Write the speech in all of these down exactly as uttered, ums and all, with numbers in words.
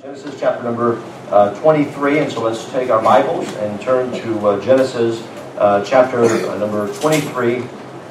Genesis chapter number uh, twenty-three, and so let's take our Bibles and turn to uh, Genesis uh, chapter uh, number twenty-three.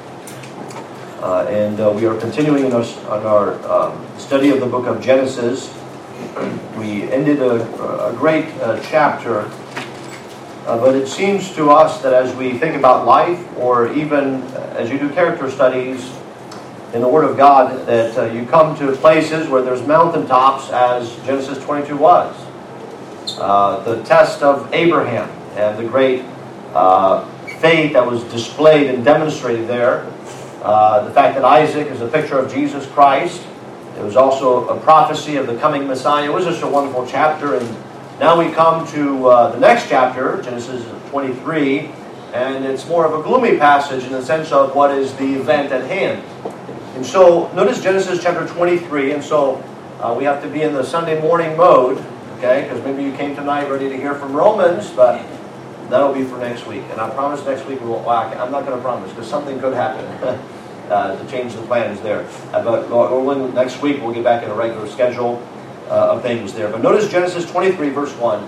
Uh, and uh, we are continuing in our, on our um, study of the book of Genesis. We ended a, a great uh, chapter, uh, but it seems to us that as we think about life, or even as you do character studies in the Word of God, that uh, you come to places where there's mountaintops, as Genesis twenty-two was. Uh, the test of Abraham and the great uh, faith that was displayed and demonstrated there. Uh, the fact that Isaac is a picture of Jesus Christ. It was also a prophecy of the coming Messiah. It was just a wonderful chapter. And now we come to uh, the next chapter, Genesis twenty-three, and it's more of a gloomy passage in the sense of what is the event at hand. And so, notice Genesis chapter twenty-three, and so uh, we have to be in the Sunday morning mode, okay? Because maybe you came tonight ready to hear from Romans, but that'll be for next week. And I promise next week we won't whack. I'm not going to promise, because something could happen uh, to change the plans there. Uh, but or when, next week we'll get back in a regular schedule uh, of things there. But notice Genesis twenty-three, verse one.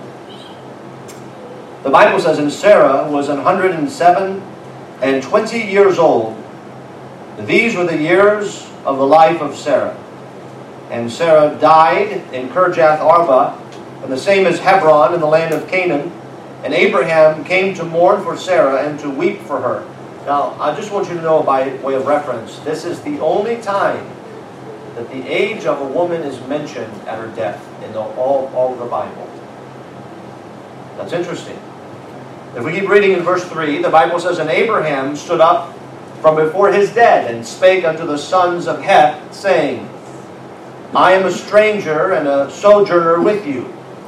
The Bible says, "And Sarah was one hundred seven and twenty years old. These were the years of the life of Sarah. And Sarah died in Kirjath Arba, and the same as Hebron in the land of Canaan. And Abraham came to mourn for Sarah and to weep for her." Now, I just want you to know by way of reference, this is the only time that the age of a woman is mentioned at her death in the, all, all of the Bible. That's interesting. If we keep reading in verse three, the Bible says, "And Abraham stood up from before his dead, and spake unto the sons of Heth, saying, I am a stranger and a sojourner with you.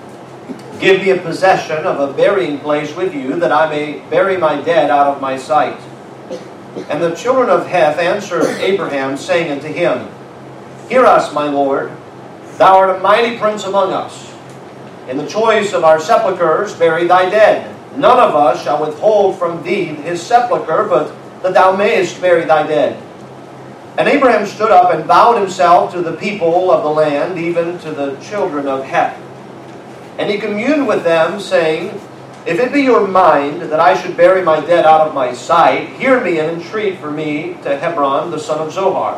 Give me a possession of a burying place with you, that I may bury my dead out of my sight. And the children of Heth answered Abraham, saying unto him, Hear us, my Lord, thou art a mighty prince among us. In the choice of our sepulchres bury thy dead. None of us shall withhold from thee his sepulchre, but that thou mayest bury thy dead. And Abraham stood up and bowed himself to the people of the land, even to the children of Heth. And he communed with them, saying, If it be your mind that I should bury my dead out of my sight, hear me and entreat for me to Hebron the son of Zohar,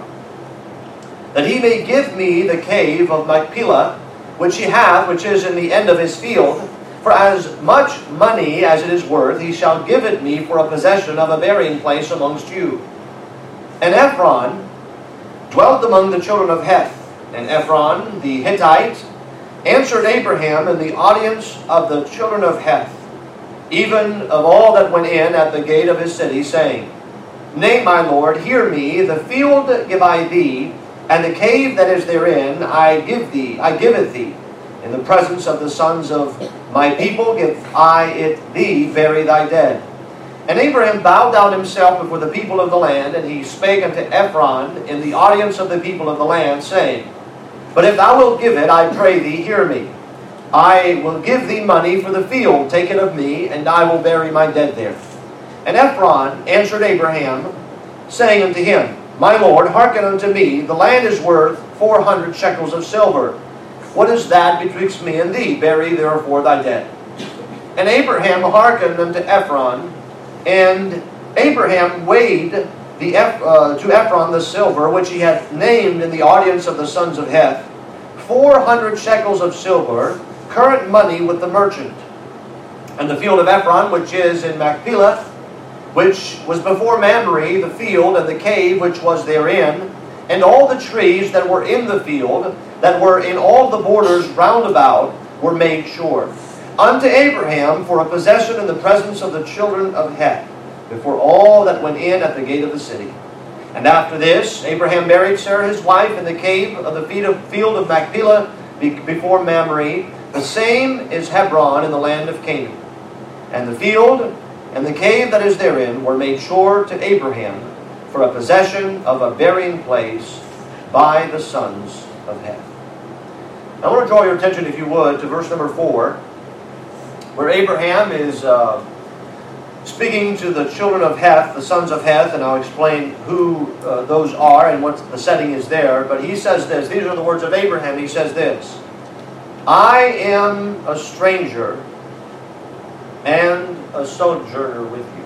that he may give me the cave of Machpelah, which he hath, which is in the end of his field. For as much money as it is worth, he shall give it me for a possession of a burying place amongst you. And Ephron dwelt among the children of Heth. And Ephron the Hittite answered Abraham in the audience of the children of Heth, even of all that went in at the gate of his city, saying, Nay, my Lord, hear me, the field give I thee, and the cave that is therein I give thee, I give it thee. In the presence of the sons of my people give I it thee, bury thy dead. And Abraham bowed down himself before the people of the land, and he spake unto Ephron in the audience of the people of the land, saying, But if thou wilt give it, I pray thee, hear me. I will give thee money for the field, take it of me, and I will bury my dead there. And Ephron answered Abraham, saying unto him, My Lord, hearken unto me, the land is worth four hundred shekels of silver. What is that betwixt me and thee? Bury therefore thy dead. And Abraham hearkened unto Ephron, and Abraham weighed the uh, to Ephron the silver, which he had named in the audience of the sons of Heth, four hundred shekels of silver, current money with the merchant. And the field of Ephron, which is in Machpelah, which was before Mamre, the field, and the cave which was therein, and all the trees that were in the field, that were in all the borders round about, were made sure. Unto Abraham for a possession in the presence of the children of Heth, before all that went in at the gate of the city. And after this, Abraham buried Sarah his wife in the cave of the field of Machpelah before Mamre. The same is Hebron in the land of Canaan. And the field and the cave that is therein were made sure to Abraham for a possession of a burying place by the sons of Heth. I want to draw your attention, if you would, to verse number four, where Abraham is uh, speaking to the children of Heth, the sons of Heth, and I'll explain who uh, those are and what the setting is there. But he says this, these are the words of Abraham, he says this, I am a stranger and a sojourner with you.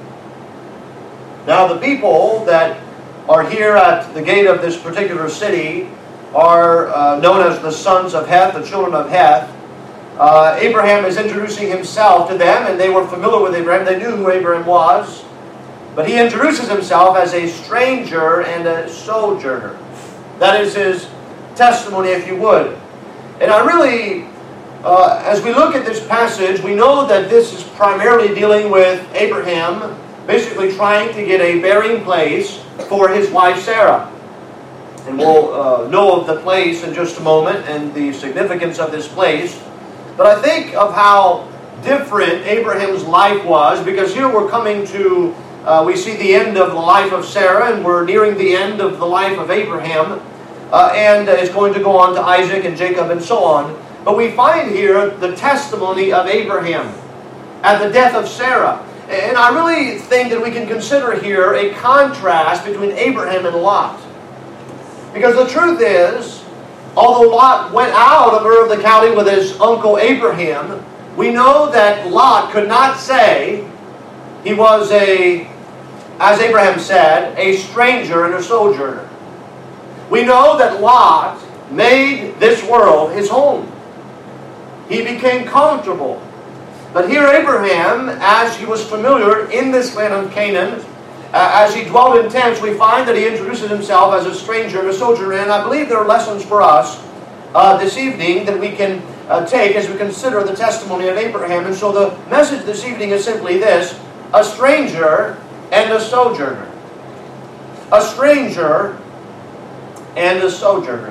Now the people that are here at the gate of this particular city are uh, known as the sons of Heth, the children of Heth. Uh, Abraham is introducing himself to them, and they were familiar with Abraham. They knew who Abraham was. But he introduces himself as a stranger and a sojourner. That is his testimony, if you would. And I really, uh, as we look at this passage, we know that this is primarily dealing with Abraham basically trying to get a burying place for his wife Sarah. And we'll uh, know of the place in just a moment and the significance of this place. But I think of how different Abraham's life was, because here we're coming to, uh, we see the end of the life of Sarah, and we're nearing the end of the life of Abraham. Uh, and it's going to go on to Isaac and Jacob and so on. But we find here the testimony of Abraham at the death of Sarah. And I really think that we can consider here a contrast between Abraham and Lot. Because the truth is, although Lot went out of Ur of the Chaldees with his uncle Abraham, we know that Lot could not say he was a, as Abraham said, a stranger and a sojourner. We know that Lot made this world his home. He became comfortable. But here Abraham, as he was familiar in this land of Canaan, uh, as he dwelt in tents, we find that he introduces himself as a stranger and a sojourner. And I believe there are lessons for us uh, this evening that we can uh, take as we consider the testimony of Abraham. And so the message this evening is simply this: a stranger and a sojourner. A stranger and a sojourner.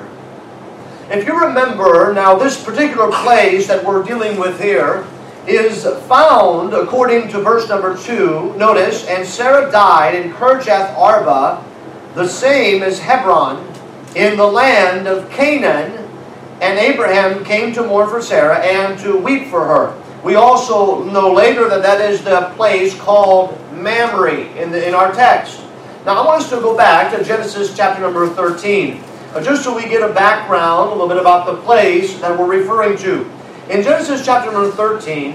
If you remember, now this particular place that we're dealing with here is found, according to verse number two, notice, and Sarah died in Kirjath Arba, the same as Hebron, in the land of Canaan, and Abraham came to mourn for Sarah and to weep for her. We also know later that that is the place called Mamre in, the, in our text. Now I want us to go back to Genesis chapter number thirteen, uh, just so we get a background, a little bit about the place that we're referring to. In Genesis chapter number thirteen,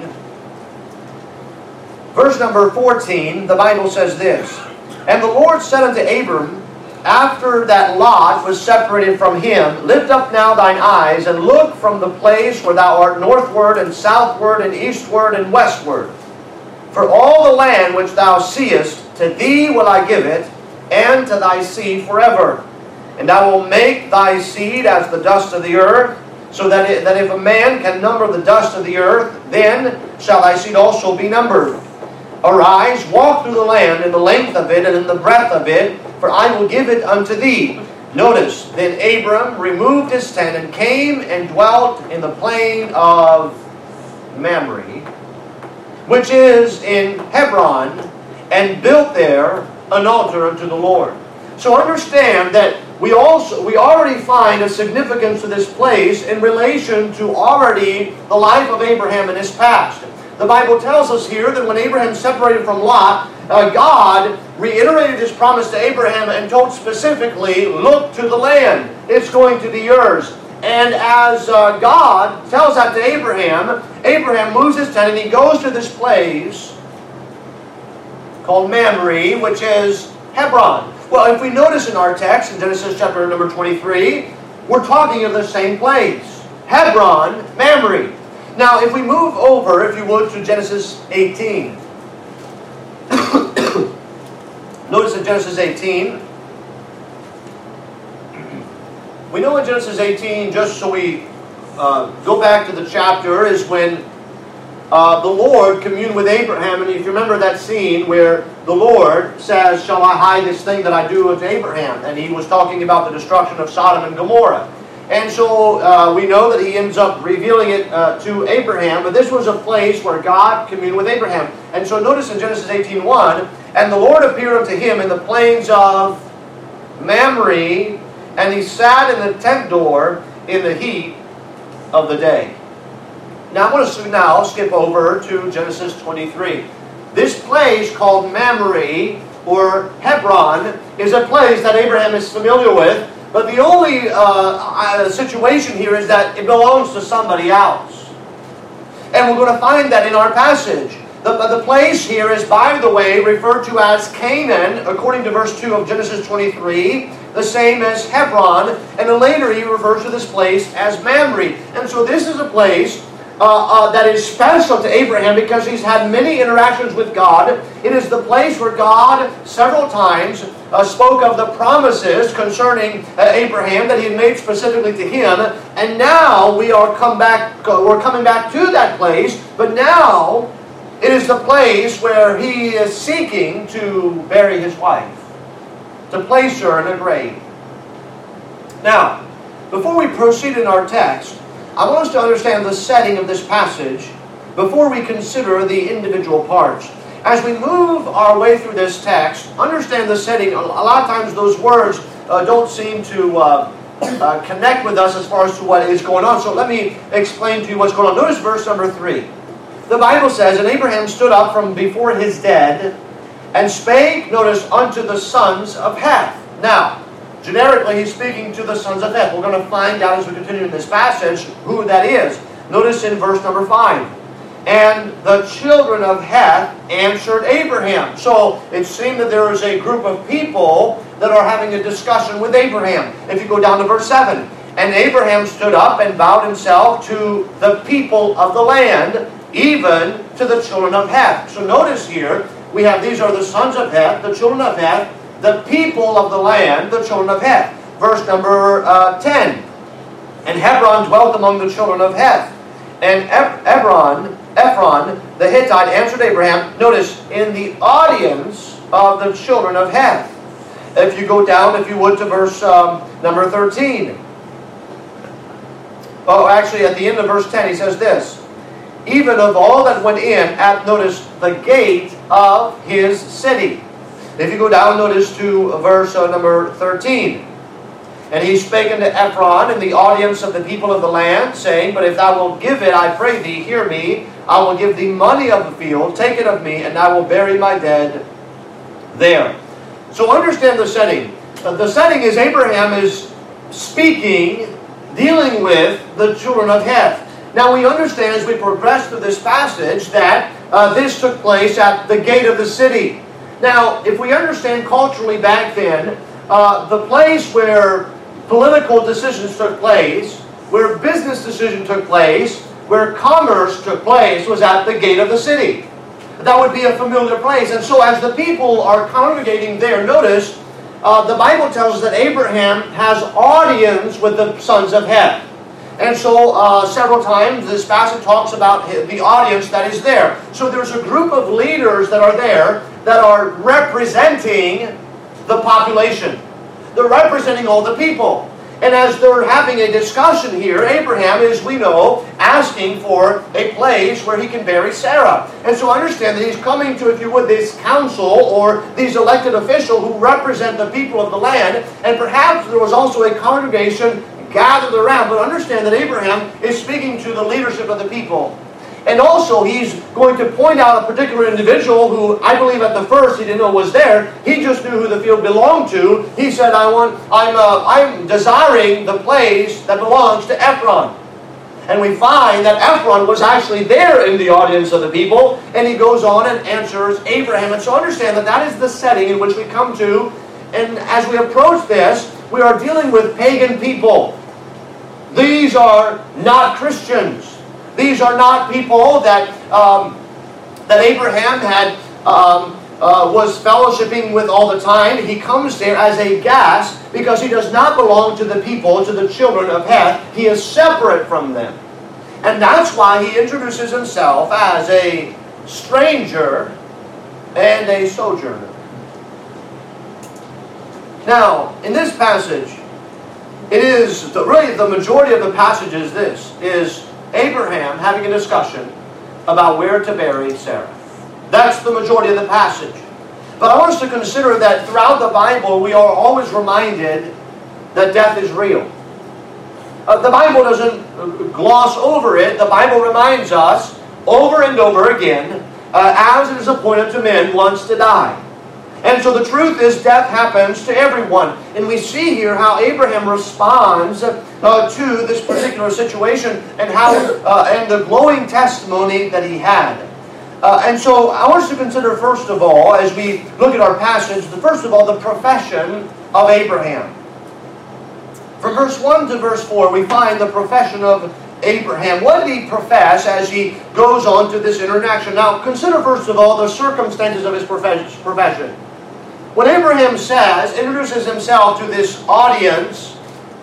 verse number fourteen, the Bible says this: And the Lord said unto Abram, after that Lot was separated from him, Lift up now thine eyes, and look from the place where thou art northward, and southward, and eastward, and westward. For all the land which thou seest, to thee will I give it, and to thy seed forever. And I will make thy seed as the dust of the earth, so that, it, that if a man can number the dust of the earth, then shall thy seed also be numbered. Arise, walk through the land in the length of it and in the breadth of it, for I will give it unto thee. Notice, then Abram removed his tent and came and dwelt in the plain of Mamre, which is in Hebron, and built there an altar unto the Lord. So understand that we also we already find a significance to this place in relation to already the life of Abraham in his past. The Bible tells us here that when Abraham separated from Lot, uh, God reiterated his promise to Abraham and told specifically, look to the land. It's going to be yours. And as uh, God tells that to Abraham, Abraham moves his tent and he goes to this place called Mamre, which is Hebron. Well, if we notice in our text, in Genesis chapter number twenty-three, we're talking of the same place. Hebron, Mamre. Now, if we move over, if you would, to Genesis eighteen. Notice in Genesis eighteen, we know in Genesis eighteen, just so we uh, go back to the chapter, is when uh, the Lord communed with Abraham. And if you remember that scene where the Lord says, shall I hide this thing that I do unto Abraham? And he was talking about the destruction of Sodom and Gomorrah. And so uh, we know that he ends up revealing it uh, to Abraham. But this was a place where God communed with Abraham. And so notice in Genesis eighteen one, and the Lord appeared unto him in the plains of Mamre, and he sat in the tent door in the heat of the day. Now I want us to now skip over to Genesis twenty-three. This place called Mamre, or Hebron, is a place that Abraham is familiar with, But the only uh, situation here is that it belongs to somebody else. And we're going to find that in our passage. The, the place here is, by the way, referred to as Canaan, according to verse two of Genesis twenty-three, the same as Hebron, and then later he refers to this place as Mamre. And so this is a place uh, uh, that is special to Abraham because he's had many interactions with God. It is the place where God several times uh, spoke of the promises concerning uh, Abraham that he had made specifically to him. And now we are come back, we're coming back to that place, but now it is the place where he is seeking to bury his wife, to place her in a grave. Now, before we proceed in our text, I want us to understand the setting of this passage before we consider the individual parts. As we move our way through this text, understand the setting. A lot of times those words uh, don't seem to uh, uh, connect with us as far as to what is going on. So let me explain to you what's going on. Notice verse number three. The Bible says, "And Abraham stood up from before his dead, and spake," notice, "unto the sons of Heth." Now, generically, he's speaking to the sons of Heth. We're going to find out as we continue in this passage who that is. Notice in verse number five. "And the children of Heth answered Abraham." So, it seemed that there is a group of people that are having a discussion with Abraham. If you go down to verse seven. "And Abraham stood up and bowed himself to the people of the land, even to the children of Heth." So notice here, we have, these are the sons of Heth, the children of Heth, the people of the land, the children of Heth. Verse number uh, ten. "And Hebron dwelt among the children of Heth. And Hebron, Ephron, the Hittite, answered Abraham," notice, "in the audience of the children of Heth." If you go down, if you would, to verse um, number thirteen. Oh, actually, at the end of verse ten, he says this, "Even of all that went in at," notice, "the gate of his city." If you go down, notice to verse uh, number thirteen. "And he spake unto Ephron in the audience of the people of the land, saying, But if thou wilt give it, I pray thee, hear me. I will give thee money of the field, take it of me, and I will bury my dead there." So understand the setting. Uh, the setting is Abraham is speaking, dealing with the children of Heth. Now we understand as we progress through this passage that uh, this took place at the gate of the city. Now, if we understand culturally back then, uh, the place where political decisions took place, where business decisions took place, where commerce took place was at the gate of the city. That would be a familiar place. And so as the people are congregating there, notice uh, the Bible tells us that Abraham has audience with the sons of Heth. And so uh, several times this passage talks about the audience that is there. So there's a group of leaders that are there that are representing the population. They're representing all the people. And as they're having a discussion here, Abraham is, we know, asking for a place where he can bury Sarah. And so understand that he's coming to, if you would, this council or these elected officials who represent the people of the land. And perhaps there was also a congregation gathered around. But understand that Abraham is speaking to the leadership of the people. And also, he's going to point out a particular individual who I believe at the first he didn't know was there. He just knew who the field belonged to. He said, "I want, I'm, uh, I'm desiring the place that belongs to Ephron." And we find that Ephron was actually there in the audience of the people. And he goes on and answers Abraham. And so understand that that is the setting in which we come to. And as we approach this, we are dealing with pagan people. These are not Christians. These are not people that um, that Abraham had um, uh, was fellowshipping with all the time. He comes there as a guest because he does not belong to the people, to the children of Heth. He is separate from them. And that's why he introduces himself as a stranger and a sojourner. Now, in this passage, it is, the, really the majority of the passage is this, is Abraham having a discussion about where to bury Sarah. That's the majority of the passage. But I want us to consider that throughout the Bible, we are always reminded that death is real. Uh, the Bible doesn't gloss over it. The Bible reminds us over and over again, uh, as it is appointed to men once to die. And so the truth is, death happens to everyone. And we see here how Abraham responds uh, to this particular situation, and how uh, and the glowing testimony that he had. Uh, and so I want us to consider, first of all, as we look at our passage, the first of all, the profession of Abraham. From verse one to verse four, we find the profession of Abraham. What did he profess as he goes on to this interaction? Now, consider first of all the circumstances of his profession. When Abraham says, introduces himself to this audience,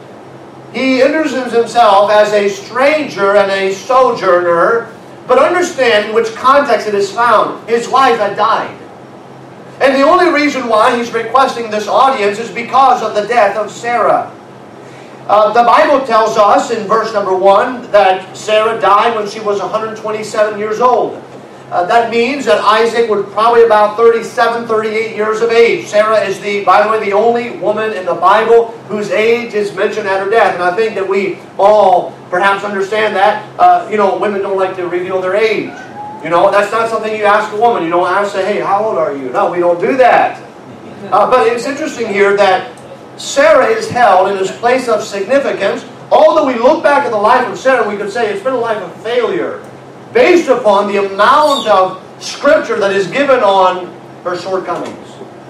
he introduces himself as a stranger and a sojourner, but understand in which context it is found. His wife had died. And the only reason why he's requesting this audience is because of the death of Sarah. Uh, the Bible tells us in verse number one that Sarah died when she was one hundred twenty-seven years old. Uh, that means that Isaac was probably about thirty-seven, thirty-eight years of age. Sarah is, the, by the way, the only woman in the Bible whose age is mentioned at her death. And I think that we all perhaps understand that. Uh, you know, women don't like to reveal their age. You know, that's not something you ask a woman. You don't ask, say, hey, how old are you? No, we don't do that. Uh, but it's interesting here that Sarah is held in this place of significance. Although we look back at the life of Sarah, we could say it's been a life of failure, based upon the amount of Scripture that is given on her shortcomings.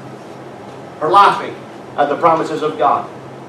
Her laughing at the promises of God.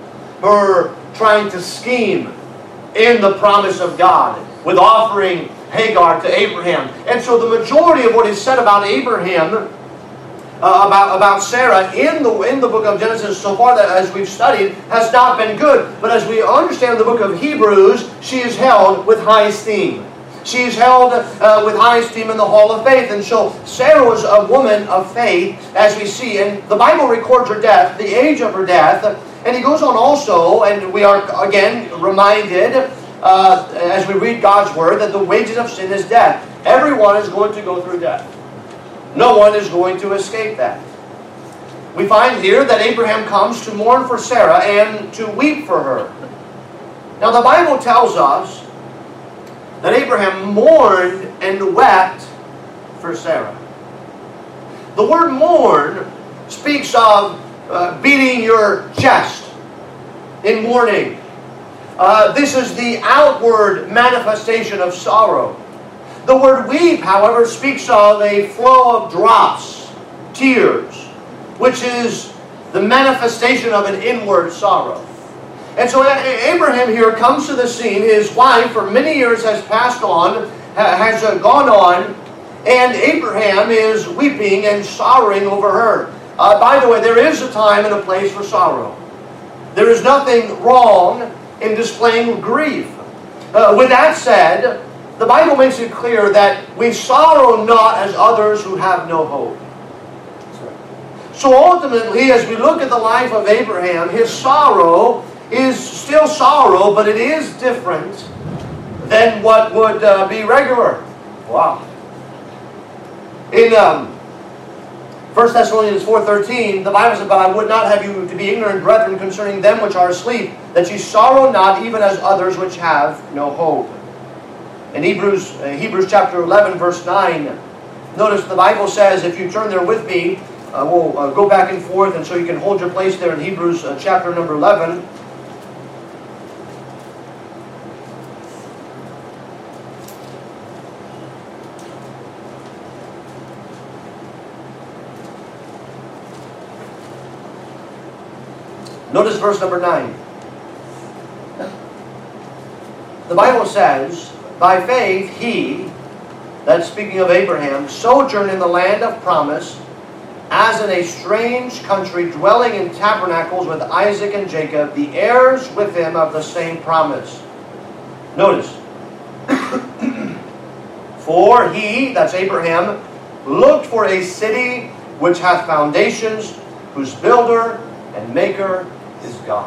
Her trying to scheme in the promise of God with offering Hagar to Abraham. And so the majority of what is said about Abraham, uh, about, about Sarah in the, in the book of Genesis so far that as we've studied, has not been good. But as we understand the book of Hebrews, she is held with high esteem. She is held uh, with high esteem in the hall of faith. And so Sarah was a woman of faith, as we see. And the Bible records her death, the age of her death. And he goes on also, and we are again reminded, uh, as we read God's Word, that the wages of sin is death. Everyone is going to go through death. No one is going to escape that. We find here that Abraham comes to mourn for Sarah and to weep for her. Now the Bible tells us that Abraham mourned and wept for Sarah. The word mourn speaks of uh, beating your chest in mourning. Uh, this is the outward manifestation of sorrow. The word weep, however, speaks of a flow of drops, tears, which is the manifestation of an inward sorrow. And so Abraham here comes to the scene. His wife for many years has passed on, has gone on, and Abraham is weeping and sorrowing over her. Uh, by the way, there is a time and a place for sorrow. There is nothing wrong in displaying grief. Uh, with that said, the Bible makes it clear that we sorrow not as others who have no hope. So ultimately, as we look at the life of Abraham, his sorrow is still sorrow, but it is different than what would uh, be regular. Wow. In um, First Thessalonians four thirteen, the Bible says, "But I would not have you to be ignorant, brethren, concerning them which are asleep, that ye sorrow not, even as others which have no hope." In Hebrews, uh, Hebrews chapter eleven, verse nine, notice the Bible says, if you turn there with me, uh, we'll uh, go back and forth, and so you can hold your place there in Hebrews uh, chapter number eleven. Notice verse number nine. The Bible says, "By faith he," that's speaking of Abraham, "sojourned in the land of promise, as in a strange country, dwelling in tabernacles with Isaac and Jacob, the heirs with him of the same promise." Notice. "For he," that's Abraham, "looked for a city which hath foundations, whose builder and maker is God."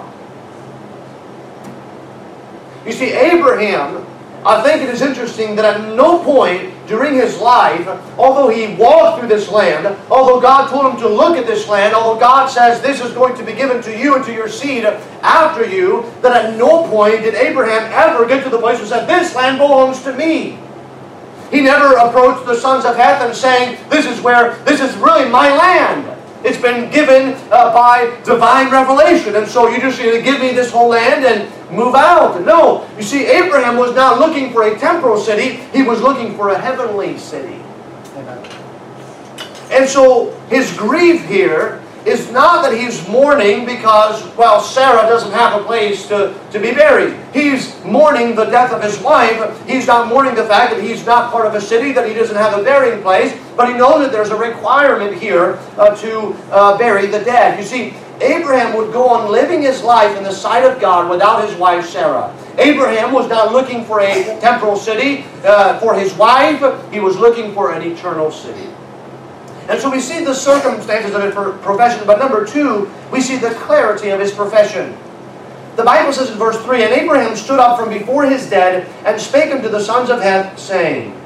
You see, Abraham, I think it is interesting that at no point during his life, although he walked through this land, although God told him to look at this land, although God says this is going to be given to you and to your seed after you, that at no point did Abraham ever get to the place where he said, "This land belongs to me." He never approached the sons of Heth and saying, "This is where, this is really my land." It's been given uh, by divine revelation. And so you just need to give me this whole land and move out. No. You see, Abraham was not looking for a temporal city. He was looking for a heavenly city. Amen. And so his grief here is not that he's mourning because, well, Sarah doesn't have a place to, to be buried. He's mourning the death of his wife. He's not mourning the fact that he's not part of a city, that he doesn't have a burying place, but he knows that there's a requirement here uh, to uh, bury the dead. You see, Abraham would go on living his life in the sight of God without his wife Sarah. Abraham was not looking for a temporal city uh, for his wife. He was looking for an eternal city. And so we see the circumstances of his profession, but number two, we see the clarity of his profession. The Bible says in verse three, "And Abraham stood up from before his dead, and spake unto the sons of Heth, saying,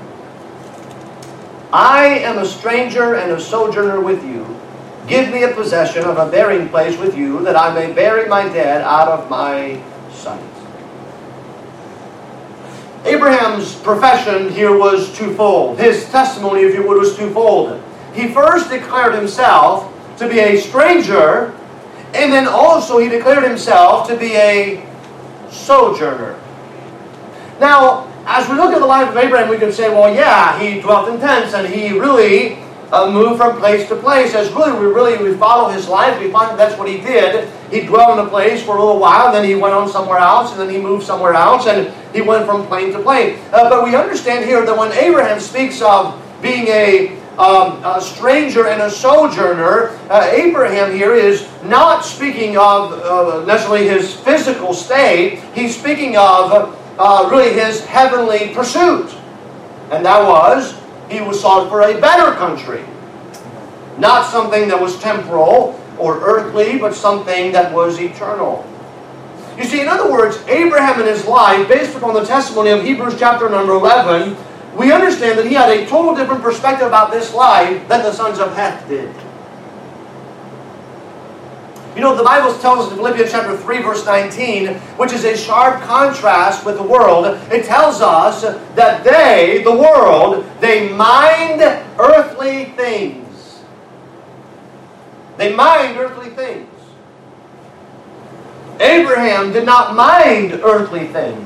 I am a stranger and a sojourner with you. Give me a possession of a burying place with you, that I may bury my dead out of my sight." Abraham's profession here was twofold. His testimony, if you would, was twofold. He first declared himself to be a stranger, and then also he declared himself to be a sojourner. Now, as we look at the life of Abraham, we can say, well, yeah, he dwelt in tents, and he really uh, moved from place to place. As really, we really we follow his life, we find that's what he did. He dwelt in a place for a little while, and then he went on somewhere else, and then he moved somewhere else, and he went from plane to plane. Uh, but we understand here that when Abraham speaks of being a Um, a stranger and a sojourner, uh, Abraham here is not speaking of uh, necessarily his physical state. He's speaking of uh, really his heavenly pursuit. And that was, he was sought for a better country. Not something that was temporal or earthly, but something that was eternal. You see, in other words, Abraham in his life, based upon the testimony of Hebrews chapter number eleven, we understand that he had a total different perspective about this life than the sons of Heth did. You know, the Bible tells us in Philippians chapter three, verse nineteen, which is a sharp contrast with the world. It tells us that they, the world, they mind earthly things. They mind earthly things. Abraham did not mind earthly things.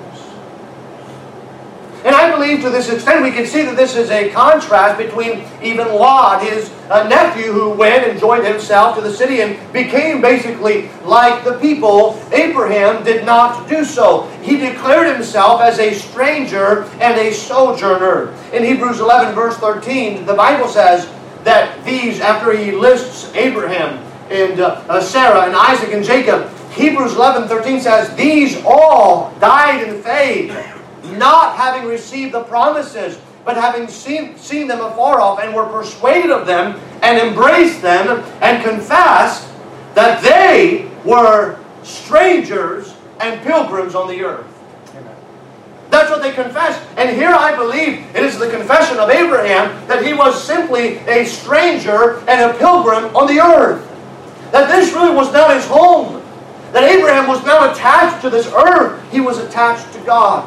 And I believe to this extent we can see that this is a contrast between even Lot, his uh, nephew, who went and joined himself to the city and became basically like the people. Abraham did not do so. He declared himself as a stranger and a sojourner. In Hebrews eleven verse thirteen, the Bible says that these, after he lists Abraham and uh, uh, Sarah and Isaac and Jacob, Hebrews eleven thirteen says, "These all died in faith, not having received the promises, but having seen, seen them afar off, and were persuaded of them, and embraced them, and confessed that they were strangers and pilgrims on the earth." Amen. That's what they confessed. And here I believe it is the confession of Abraham that he was simply a stranger and a pilgrim on the earth. That this really was not his home. That Abraham was not attached to this earth. He was attached to God.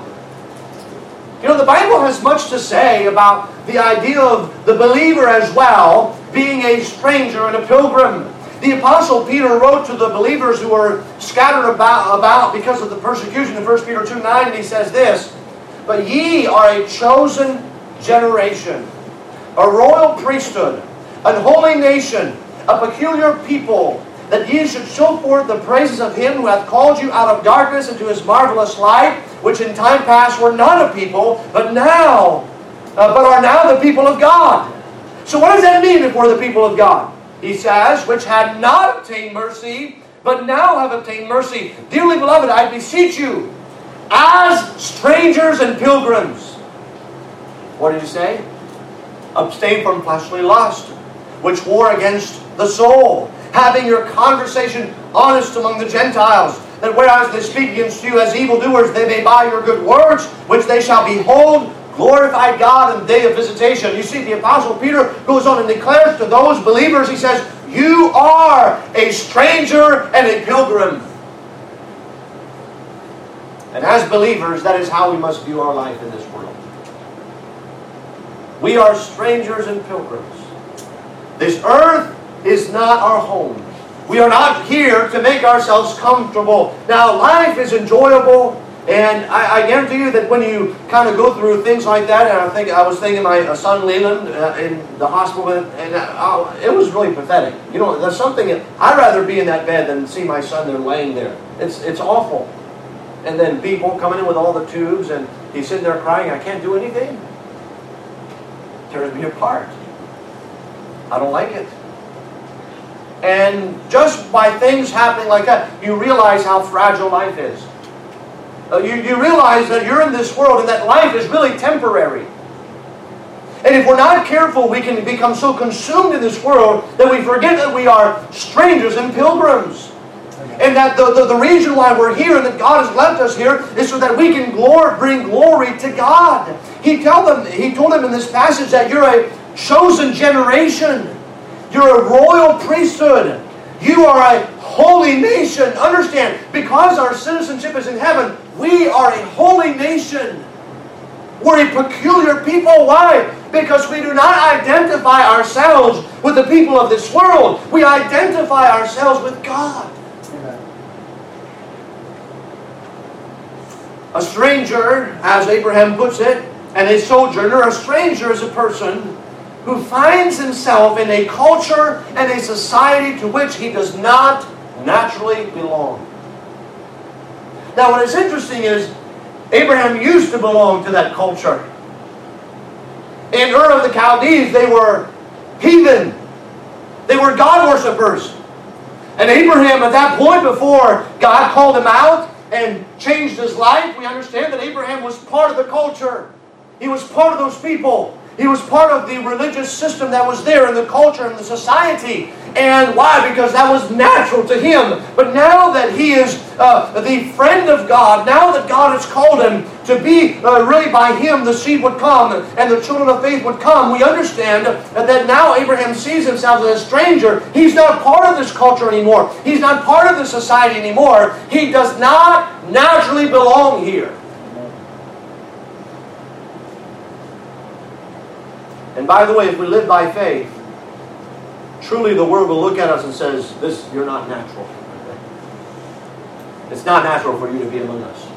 You know, the Bible has much to say about the idea of the believer as well being a stranger and a pilgrim. The Apostle Peter wrote to the believers who were scattered about, about because of the persecution in First Peter two nine, and he says this, "But ye are a chosen generation, a royal priesthood, an holy nation, a peculiar people, that ye should show forth the praises of Him who hath called you out of darkness into His marvelous light, which in time past were not a people, but now, uh, but are now the people of God." So what does that mean if we're the people of God? He says, "which had not obtained mercy, but now have obtained mercy. Dearly beloved, I beseech you, as strangers and pilgrims." What did he say? "Abstain from fleshly lust, which war against the soul, having your conversation honest among the Gentiles, that whereas they speak against you as evildoers, they may by your good words, which they shall behold, glorify God in the day of visitation." You see, the Apostle Peter goes on and declares to those believers, he says, you are a stranger and a pilgrim. And as believers, that is how we must view our life in this world. We are strangers and pilgrims. This earth is not our home. We are not here to make ourselves comfortable. Now, life is enjoyable, and I, I guarantee you that when you kind of go through things like that, and I think I was thinking my uh, son Leland uh, in the hospital, and uh, it was really pathetic. You know, there's something. I'd rather be in that bed than see my son there laying there. It's it's awful. And then people coming in with all the tubes, and he's sitting there crying. I can't do anything. It tears me apart. I don't like it. And just by things happening like that, you realize how fragile life is. Uh, you, you realize that you're in this world and that life is really temporary. And if we're not careful, we can become so consumed in this world that we forget that we are strangers and pilgrims. And that the, the, the reason why we're here and that God has left us here is so that we can glor- bring glory to God. He, tell them, he told them in this passage that you're a chosen generation. You're a royal priesthood. You are a holy nation. Understand, because our citizenship is in heaven, we are a holy nation. We're a peculiar people. Why? Because we do not identify ourselves with the people of this world. We identify ourselves with God. Amen. A stranger, as Abraham puts it, and a sojourner. A stranger is a person who finds himself in a culture and a society to which he does not naturally belong. Now, what is interesting is Abraham used to belong to that culture. In Ur of the Chaldees, they were heathen. They were God worshippers. And Abraham, at that point, before God called him out and changed his life, we understand that Abraham was part of the culture. He was part of those people. He was part of the religious system that was there in the culture and the society. And why? Because that was natural to him. But now that he is uh, the friend of God, now that God has called him to be, uh, really by him the seed would come and the children of faith would come, we understand that now Abraham sees himself as a stranger. He's not part of this culture anymore. He's not part of this society anymore. He does not naturally belong here. And by the way, if we live by faith, truly the world will look at us and says, "This, you're not natural. It's not natural for you to be among us."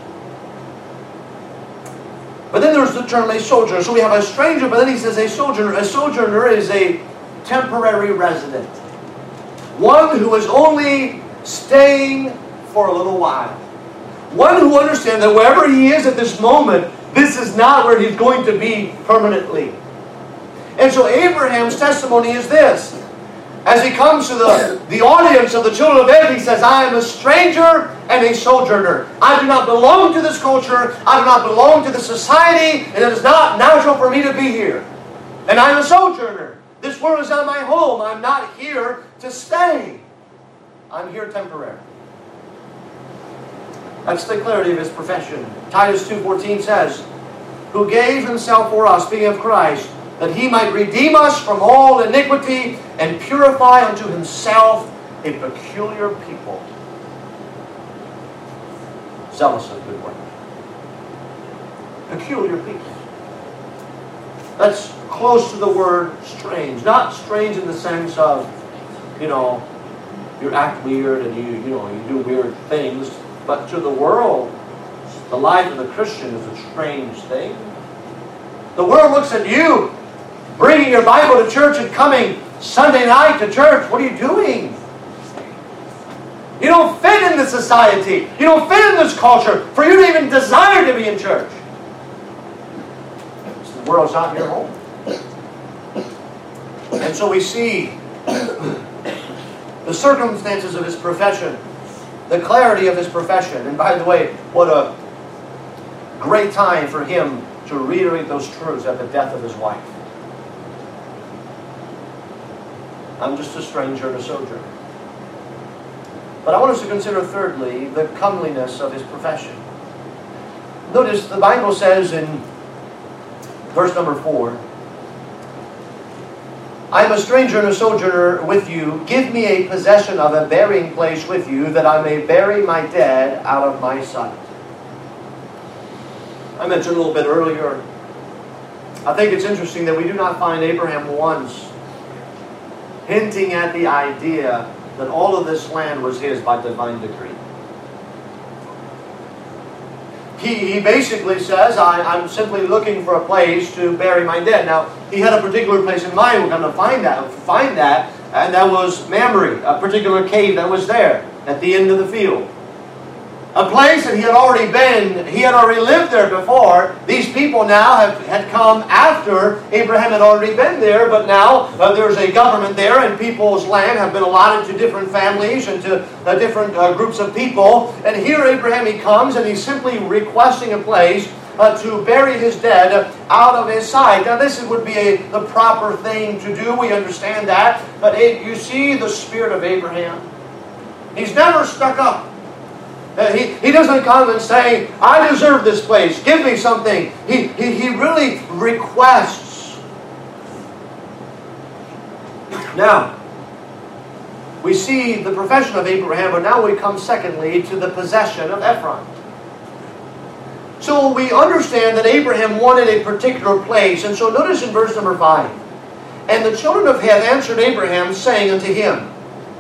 But then there's the term a sojourner. So we have a stranger, but then he says a sojourner. A sojourner is a temporary resident. One who is only staying for a little while. One who understands that wherever he is at this moment, this is not where he's going to be permanently. And so Abraham's testimony is this. As he comes to the, the audience of the children of Israel, he says, "I am a stranger and a sojourner. I do not belong to this culture. I do not belong to this society. And it is not natural for me to be here. And I am a sojourner. This world is not my home. I'm not here to stay. I'm here temporarily." That's the clarity of his profession. Titus two fourteen says, "Who gave himself for us," speaking of Christ, "that he might redeem us from all iniquity and purify unto himself a peculiar people, zealous of good work." Peculiar people. That's close to the word strange. Not strange in the sense of, you know, you act weird and you, you know, you do weird things. But to the world, the life of the Christian is a strange thing. The world looks at you bringing your Bible to church and coming Sunday night to church. What are you doing? You don't fit in this society. You don't fit in this culture for you to even desire to be in church. The world's not your home. And so we see the circumstances of his profession, the clarity of his profession. And by the way, what a great time for him to reiterate those truths at the death of his wife. I'm just a stranger and a sojourner. But I want us to consider thirdly the comeliness of his profession. Notice the Bible says in verse number four, "I am a stranger and a sojourner with you. Give me a possession of a burying place with you, that I may bury my dead out of my sight." I mentioned a little bit earlier, I think it's interesting that we do not find Abraham once hinting at the idea that all of this land was his by divine decree. He, he basically says, I, I'm simply looking for a place to bury my dead. Now, he had a particular place in mind. We're going to find that, find that, and that was Mamre, a particular cave that was there at the end of the field. A place that he had already been, he had already lived there before. These people now have, had come after Abraham had already been there, but now uh, there's a government there, and people's land have been allotted to different families and to uh, different uh, groups of people. And here Abraham, he comes, and he's simply requesting a place uh, to bury his dead out of his sight. Now this would be a, the proper thing to do, we understand that, but it, you see the spirit of Abraham. He's never stuck up. Uh, he, he doesn't come and say, I deserve this place, give me something. He, he, he really requests. Now, we see the profession of Abraham, but now we come secondly to the possession of Ephron. So we understand that Abraham wanted a particular place, and so notice in verse number five, and the children of Heth answered Abraham, saying unto him,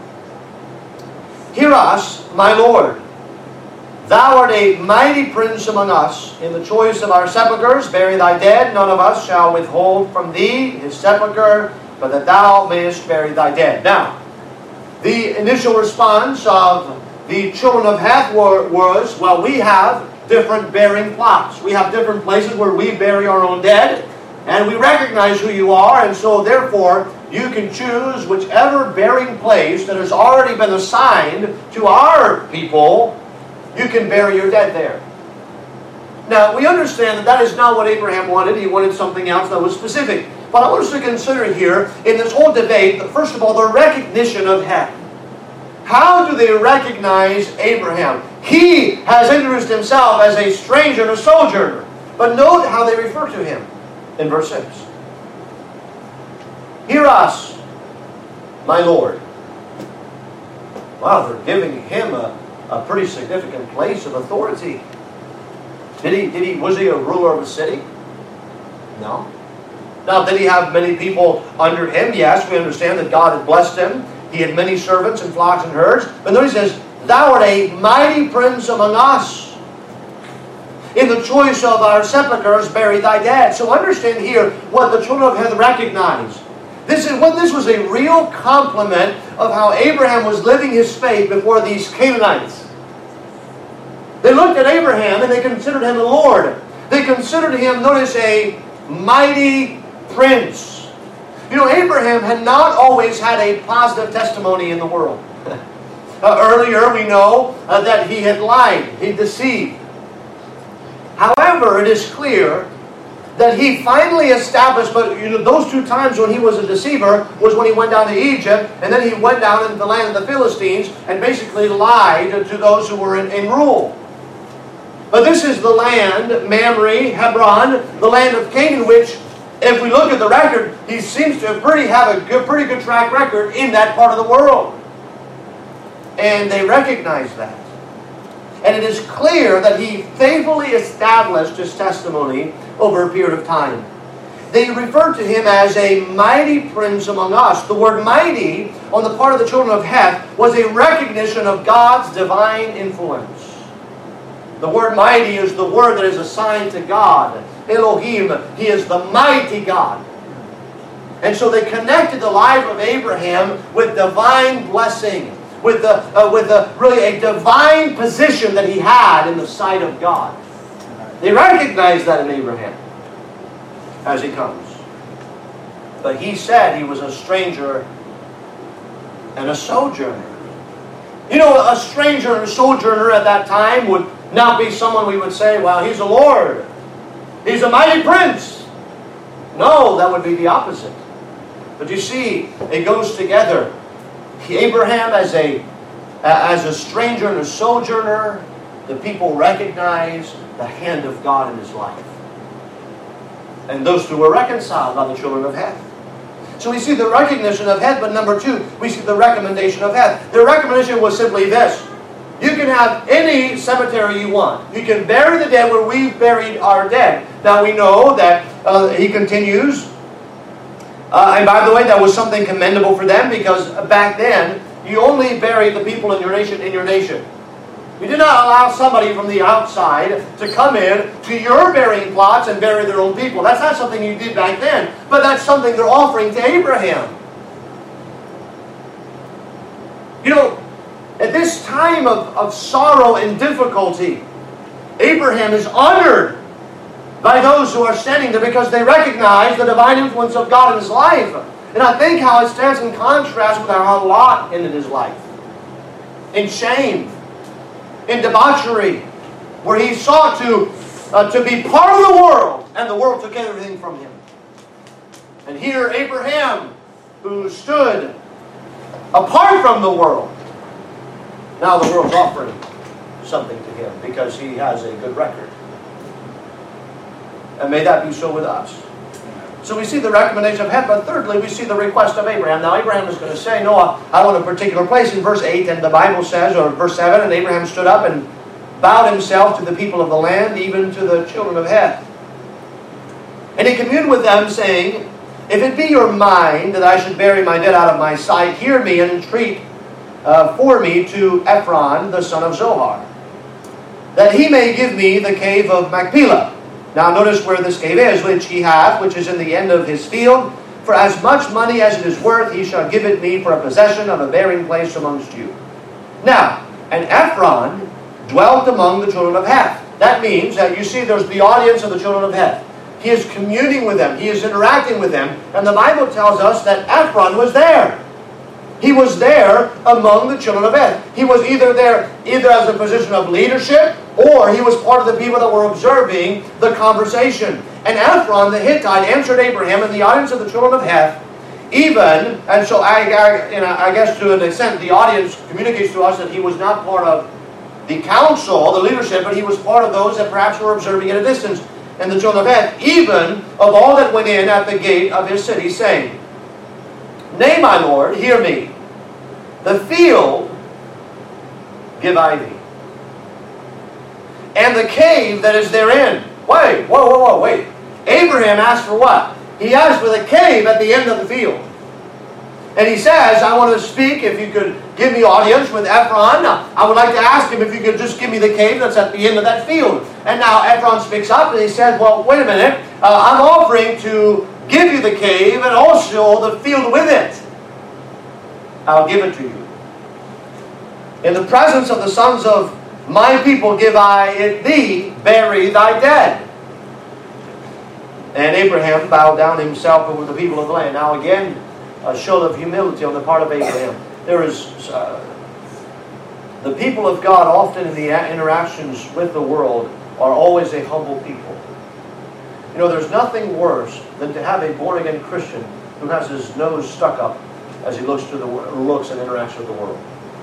Hear us, my Lord. Thou art a mighty prince among us. In the choice of our sepulchres, bury thy dead. None of us shall withhold from thee his sepulchre, but that thou mayest bury thy dead. Now, the initial response of the children of Heth was, well, we have different burying plots. We have different places where we bury our own dead, and we recognize who you are, and so therefore you can choose whichever burying place that has already been assigned to our people. You can bury your dead there. Now, we understand that that is not what Abraham wanted. He wanted something else that was specific. But I want us to consider here, in this whole debate, that first of all, the recognition of Heth. How do they recognize Abraham? He has introduced himself as a stranger and a sojourner. But note how they refer to him in verse six. Hear us, my Lord. Wow, they're giving him a A pretty significant place of authority. Did he, did he, was he a ruler of a city? No. Now, did he have many people under him? Yes, we understand that God had blessed him. He had many servants and flocks and herds. But notice he says, Thou art a mighty prince among us. In the choice of our sepulchres, bury thy dead. So understand here what the children of Heth recognized. This is what this was a real compliment of how Abraham was living his faith before these Canaanites. They looked at Abraham and they considered him a Lord. They considered him, notice, a mighty prince. You know, Abraham had not always had a positive testimony in the world. uh, earlier we know uh, that he had lied, he deceived. However, it is clear that he finally established, but you know, those two times when he was a deceiver was when he went down to Egypt, and then he went down into the land of the Philistines and basically lied to those who were in, in rule. But this is the land, Mamre, Hebron, the land of Canaan, which, if we look at the record, he seems to pretty have a good, pretty good track record in that part of the world. And they recognize that. And it is clear that he faithfully established his testimony over a period of time. They referred to him as a mighty prince among us. The word mighty on the part of the children of Heth was a recognition of God's divine influence. The word mighty is the word that is assigned to God. Elohim, He is the mighty God. And so they connected the life of Abraham with divine blessing. With, the, uh, with the, really a divine position that he had in the sight of God. They recognized that in Abraham as he comes. But he said he was a stranger and a sojourner. You know, a stranger and a sojourner at that time would not be someone we would say, well, he's a lord. He's a mighty prince. No, that would be the opposite. But you see, it goes together. Abraham as a, as a stranger and a sojourner, the people recognize the hand of God in his life. And those two were reconciled by the children of Heth. So we see the recognition of Heth, but number two, we see the recommendation of Heth. The recommendation was simply this. You can have any cemetery you want. You can bury the dead where we've buried our dead. Now we know that uh, he continues, Uh, and by the way, that was something commendable for them, because back then, you only buried the people in your nation in your nation. You did not allow somebody from the outside to come in to your burying plots and bury their own people. That's not something you did back then, but that's something they're offering to Abraham. You know, at this time of, of sorrow and difficulty, Abraham is honored by those who are standing there because they recognize the divine influence of God in his life. And I think how it stands in contrast with how Lot ended his life. In shame, in debauchery, where he sought to, uh, to be part of the world, and the world took everything from him. And here Abraham, who stood apart from the world, now the world's offering something to him because he has a good record. And may that be so with us. So we see the recommendation of heaven, but thirdly, we see the request of Abraham. Now Abraham is going to say, no, I want a particular place in verse eight, and the Bible says, or verse seven, and Abraham stood up and bowed himself to the people of the land, even to the children of Heth. And he communed with them, saying, if it be your mind that I should bury my dead out of my sight, hear me and entreat uh, for me to Ephron, the son of Zohar, that he may give me the cave of Machpelah. Now notice where this cave is, which he hath, which is in the end of his field. For as much money as it is worth, he shall give it me for a possession of a burying place amongst you. Now, and Ephron dwelt among the children of Heth. That means that you see there's the audience of the children of Heth. He is communing with them. He is interacting with them. And the Bible tells us that Ephron was there. He was there among the children of Heth. He was either there either as a position of leadership, or he was part of the people that were observing the conversation. And Ephron the Hittite answered Abraham in the audience of the children of Heth, even, and so I, I, you know, I guess to an extent the audience communicates to us that he was not part of the council, the leadership, but he was part of those that perhaps were observing at a distance. And the children of Heth, even of all that went in at the gate of his city, saying, Nay, my Lord, hear me. The field give I thee, and the cave that is therein. Wait, whoa, whoa, whoa, wait. Abraham asked for what? He asked for the cave at the end of the field. And he says, I want to speak, if you could give me audience with Ephron. I would like to ask him if you could just give me the cave that's at the end of that field. And now Ephron speaks up and he says, well, wait a minute. Uh, I'm offering to give you the cave and also the field with it. I'll give it to you. In the presence of the sons of my people give I it thee, bury thy dead. And Abraham bowed down himself before the people of the land. Now again, a show of humility on the part of Abraham. There is uh, the people of God often in the interactions with the world are always a humble people. You know, there's nothing worse than to have a born-again Christian who has his nose stuck up as he looks to the looks and interacts with the world.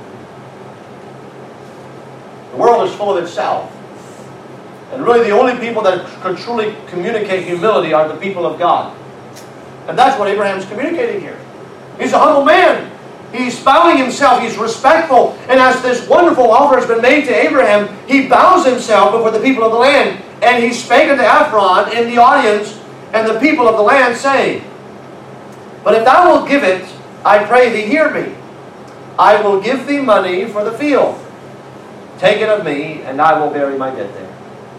The world is full of itself. And really the only people that could truly communicate humility are the people of God. And that's what Abraham's communicating here. He's a humble man. He's bowing himself. He's respectful. And as this wonderful offer has been made to Abraham, he bows himself before the people of the land. And he spake unto Ephron in the audience and the people of the land, saying, But if thou wilt give it, I pray thee, hear me. I will give thee money for the field. Take it of me, and I will bury my dead there.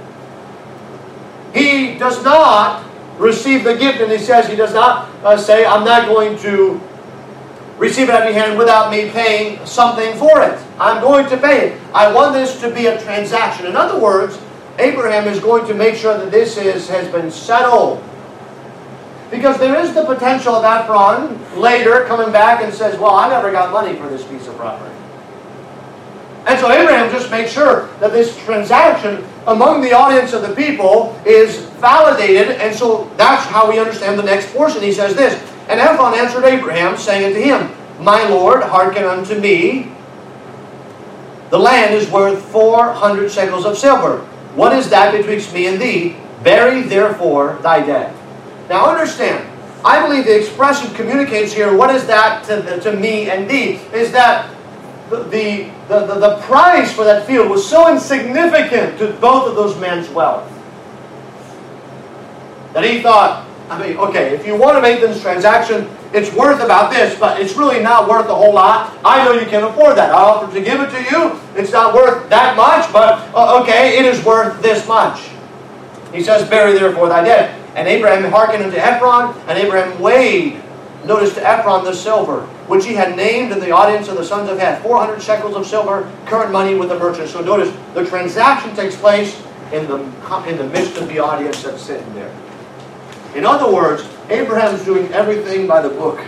He does not receive the gift, and he says he does not uh, say, I'm not going to receive it at your hand without me paying something for it. I'm going to pay it. I want this to be a transaction. In other words, Abraham is going to make sure that this is has been settled. Because there is the potential of Ephron later coming back and says, well, I never got money for this piece of property. And so Abraham just makes sure that this transaction among the audience of the people is validated. And so that's how we understand the next portion. He says this, And Ephron answered Abraham, saying unto him, My Lord, hearken unto me. The land is worth four hundred shekels of silver. What is that betwixt me and thee? Bury therefore thy dead. Now understand, I believe the expression communicates here, what is that to, to me and thee? Is that the, the, the, the price for that field was so insignificant to both of those men's wealth that he thought, I mean, okay, if you want to make this transaction, it's worth about this, but it's really not worth a whole lot. I know you can afford that. I offer to give it to you. It's not worth that much, but uh, okay, it is worth this much. He says, bury therefore thy dead. And Abraham hearkened unto Ephron, and Abraham weighed, notice to Ephron, the silver, which he had named in the audience of the sons of Heth, four hundred shekels of silver, current money with the merchant. So notice, the transaction takes place in the, in the midst of the audience that's sitting there. In other words, Abraham's doing everything by the book.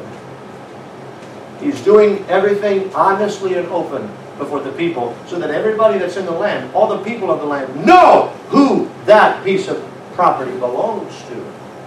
He's doing everything honestly and open before the people, so that everybody that's in the land, all the people of the land, know who that piece of property belongs to.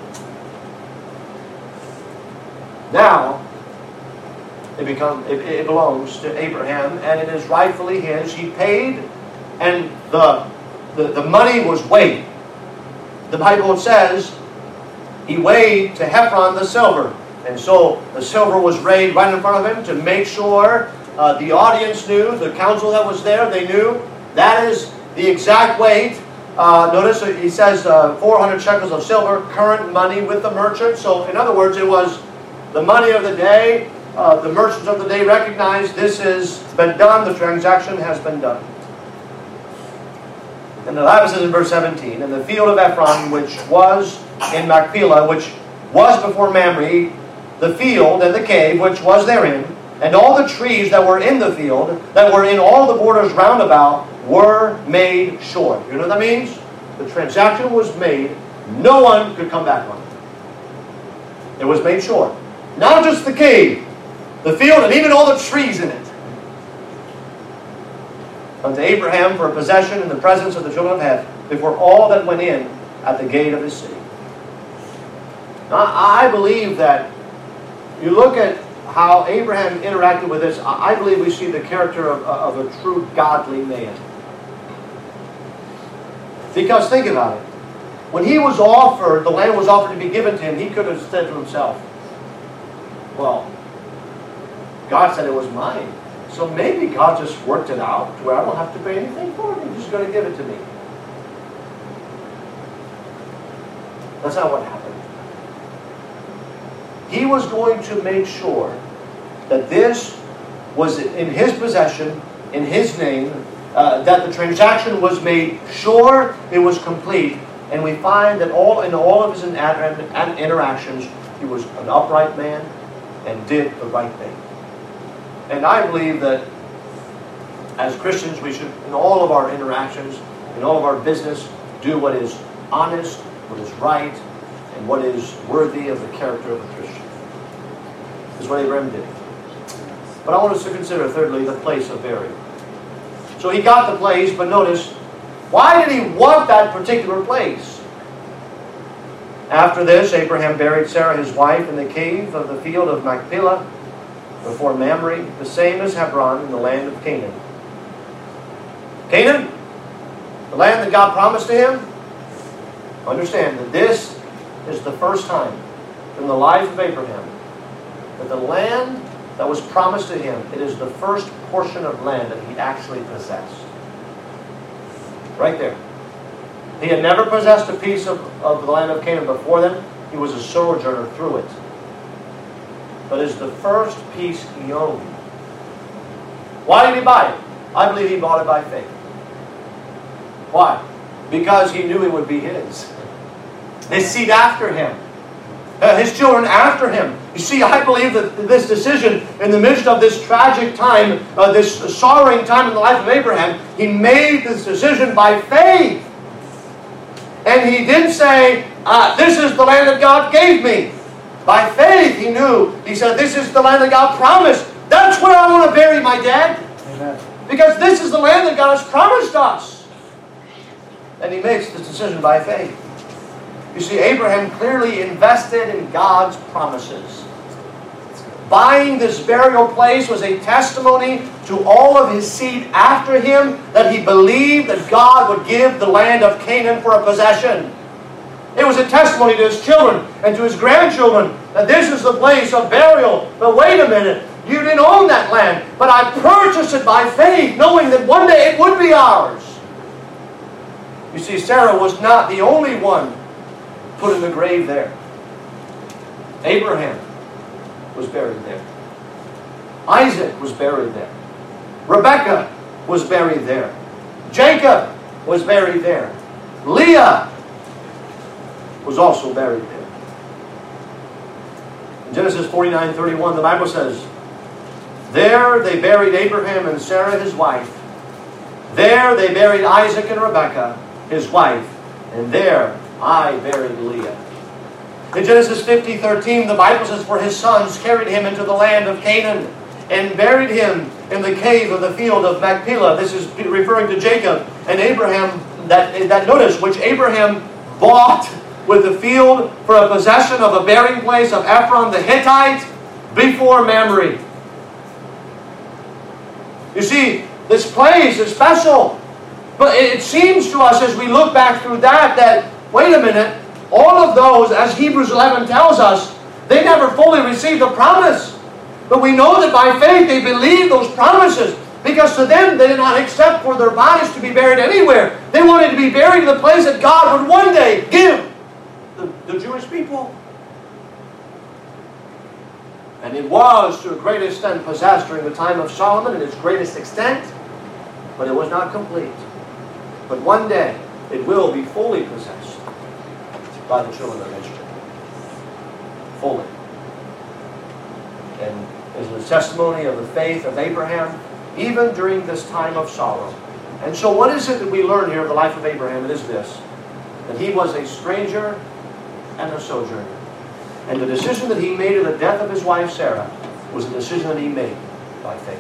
Now, it, become, it, it belongs to Abraham, and it is rightfully his. He paid, and the, the, the money was weighed. The Bible says, he weighed to Ephron the silver. And so the silver was weighed right in front of him to make sure uh, the audience knew, the council that was there, they knew that is the exact weight. Uh, notice he says uh, four hundred shekels of silver, current money with the merchant. So in other words, it was the money of the day. Uh, the merchants of the day recognized this has been done, the transaction has been done. And the Bible says in verse seventeen, in the field of Ephron, which was in Machpelah, which was before Mamre, the field and the cave which was therein, and all the trees that were in the field, that were in all the borders round about, were made sure. You know what that means? The transaction was made. No one could come back on it. It was made sure. Not just the cave, the field, and even all the trees in it. Unto Abraham for a possession in the presence of the children of Heth, before all that went in at the gate of his city. Now, I believe that you look at how Abraham interacted with this, I believe we see the character of, of a true godly man. Because think about it. When he was offered, the land was offered to be given to him, he could have said to himself, well, God said it was mine. So maybe God just worked it out to where I don't have to pay anything for it. He's just going to give it to me. That's not what happened. He was going to make sure that this was in his possession, in his name, uh, that the transaction was made sure, it was complete, and we find that all in all of his interactions, he was an upright man and did the right thing. And I believe that as Christians, we should, in all of our interactions, in all of our business, do what is honest, what is right, and what is worthy of the character of a Christian. This is what Abraham did. But I want us to consider, thirdly, the place of burial. So he got the place, but notice, why did he want that particular place? After this, Abraham buried Sarah his wife in the cave of the field of Machpelah, before Mamre, the same as Hebron in the land of Canaan. Canaan, the land that God promised to him. Understand that this is the first time in the life of Abraham that the land that was promised to him, it is the first portion of land that he actually possessed. Right there. He had never possessed a piece of, of the land of Canaan before then. He was a sojourner through it. But it's the first piece he owned. Why did he buy it? I believe he bought it by faith. Why? Because he knew it would be his. His seed after him. Uh, his children after him. You see, I believe that this decision, in the midst of this tragic time, uh, this sorrowing time in the life of Abraham, he made this decision by faith. And he didn't say, uh, this is the land that God gave me. By faith, he knew. He said, this is the land that God promised. That's where I want to bury my dad. Amen. Because this is the land that God has promised us. And he makes this decision by faith. You see, Abraham clearly invested in God's promises. Buying this burial place was a testimony to all of his seed after him that he believed that God would give the land of Canaan for a possession. It was a testimony to his children and to his grandchildren that this is the place of burial. But wait a minute, you didn't own that land, but I purchased it by faith, knowing that one day it would be ours. You see, Sarah was not the only one put in the grave there. Abraham was buried there. Isaac was buried there. Rebekah was buried there. Jacob was buried there. Leah was also buried there. In Genesis forty-nine thirty-one, the Bible says, there they buried Abraham and Sarah his wife. There they buried Isaac and Rebekah his wife. And there I buried Leah. In Genesis fifty thirteen, the Bible says, for his sons carried him into the land of Canaan and buried him in the cave of the field of Machpelah. This is referring to Jacob and Abraham, that, that notice, which Abraham bought with the field for a possession of a burying place of Ephron the Hittite before Mamre. You see, this place is special. But it seems to us as we look back through that, that, wait a minute, all of those, as Hebrews eleven tells us, they never fully received the promise. But we know that by faith they believed those promises. Because to them, they did not accept for their bodies to be buried anywhere. They wanted to be buried in the place that God would one day give the, the Jewish people. And it was, to a great extent, possessed during the time of Solomon, in its greatest extent. But it was not complete. But one day, it will be fully possessed by the children of Israel. Fully. And is a testimony of the faith of Abraham, even during this time of sorrow. And so what is it that we learn here of the life of Abraham? It is this, that he was a stranger and a sojourner. And the decision that he made at the death of his wife Sarah was a decision that he made by faith.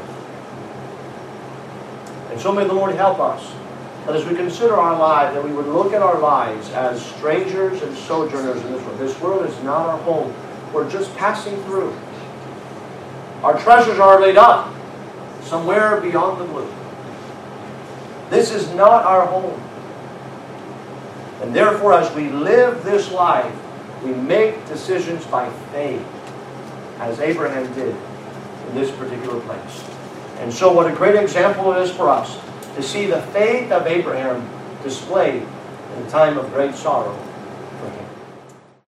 And so may the Lord help us, that as we consider our lives, that we would look at our lives as strangers and sojourners in this world. This world is not our home. We're just passing through. Our treasures are laid up somewhere beyond the blue. This is not our home. And therefore, as we live this life, we make decisions by faith, as Abraham did in this particular place. And so what a great example it is for us to see the faith of Abraham displayed in a time of great sorrow for him.